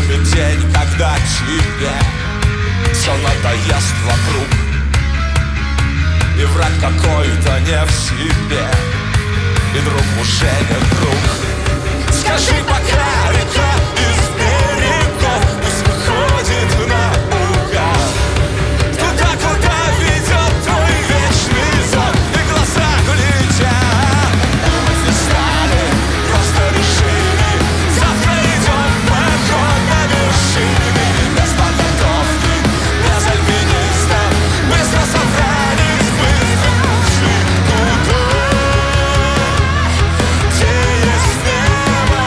наступит день, когда тебе все надоест вокруг, и враг какой-то не в себе, и друг уже не друг. Скажи пока, река из берегов пусть выходит наугад. Туда, куда ведет твой вечный зов, и глаза глядят. Мы не стали, просто решили, завтра идем в поход на вершины. Без подготовки, без альпинистов, быстро собрались, быстро ушли туда, где есть небо,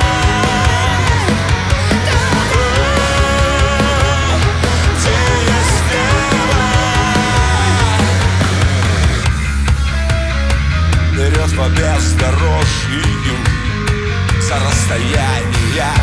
туда, где есть небо. Вперед по бездорожью за расстояние,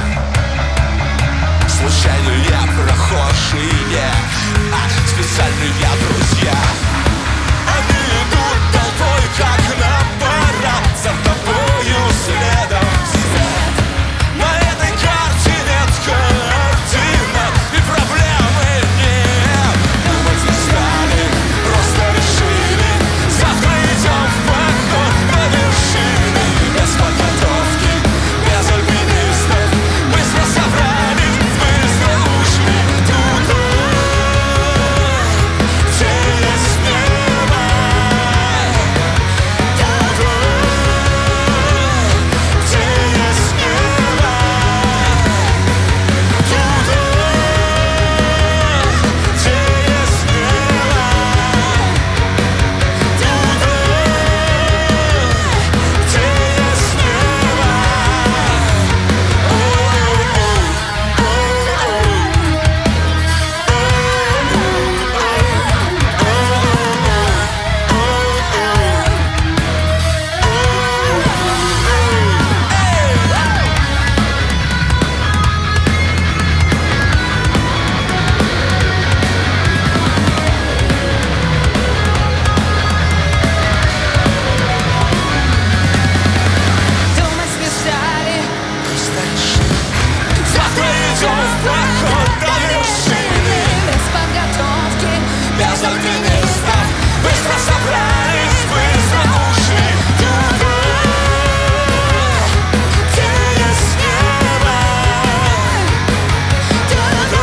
случайные прохожие, специальные друзья. Они идут толпой, как на парад, за тобою следом вслед. На этой карте нет координат, и проблемы нет. Думать не стали, просто решили, завтра идем в поход на вершины. Без подготовки, без альпинистов, быстро собрались, быстро ушли туда, где есть небо, туда, где есть небо, туда, где есть небо, туда, где есть небо. Думать не стали, Просто решили, завтра идем в поход на вершины. без подготовки, Без альпинистов, быстро собрались, быстро ушли туда, где есть небо, туда,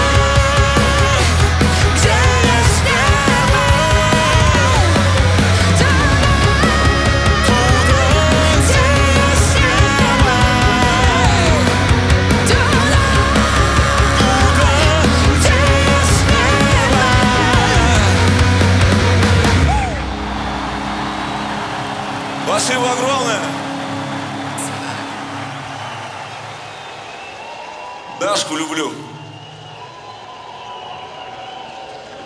где есть небо, туда, где есть небо, туда, где есть небо. Спасибо огромное. Дашку люблю.